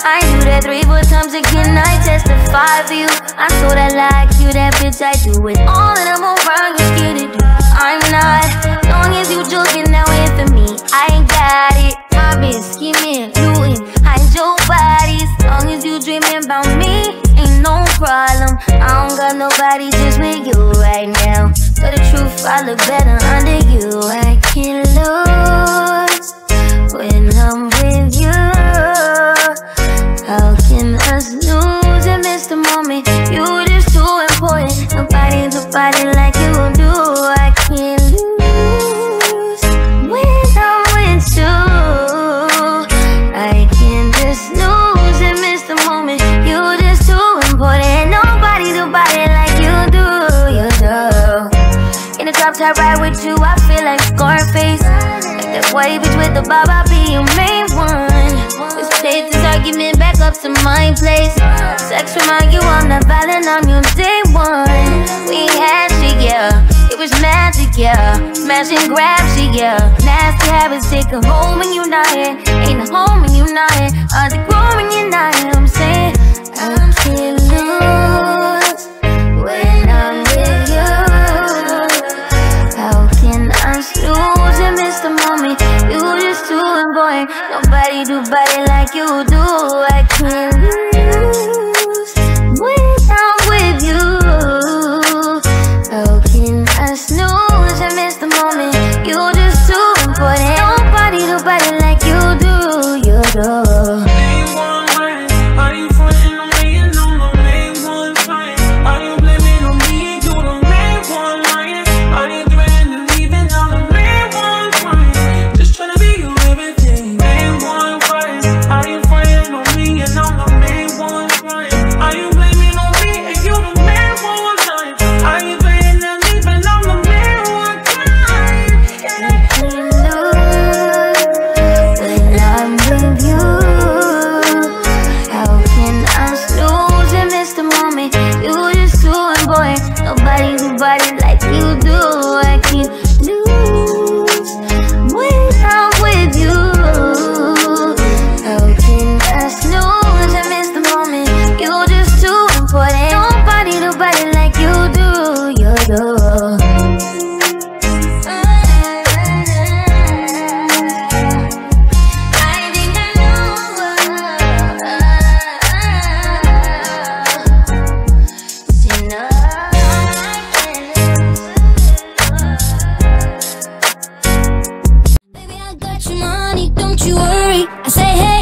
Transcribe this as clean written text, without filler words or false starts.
I do that 3-4 times again, I testify for you. I'm so that like you, that bitch, I do it all and I'm around, you scared to do. I'm not, long as you joking now in for me, I ain't got it. I've been scheming, looting, hide your bodies. Long as you dreaming about me, ain't no problem. I don't got nobody just with you right now. So the truth, I look better under you. I can't lose when I'm with you. How can us lose and miss the moment? You just too important. Nobody do body like you do. I can't lose when I'm with you. I can't just lose and miss the moment. You just too important. Nobody do body like you do. You do. In the drop top ride with you, I feel like Scarface. Like that white bitch with the bob, I'll be your main one. Let's take this argument back up to my place. Sex remind you I'm not violent, I'm your day one. We had shit, yeah, it was magic, yeah. Smash and grab shit, yeah. Nasty habits take a hold when you're not here. Ain't a home when you're not here. Hard to grow when you're not here. I'm saying I'm still lose when I'm with you. How can I lose and miss the moment? You just too important. Nobody do body like you do. I can't lose when I'm with you. How can I snooze and miss the moment? You just too important. Nobody do body like you do. You do. Nobody do body like you do. I can't lose when I'm with you. How can I snooze and miss the moment? You're just too important. Nobody do body like you do. You do. I say hey.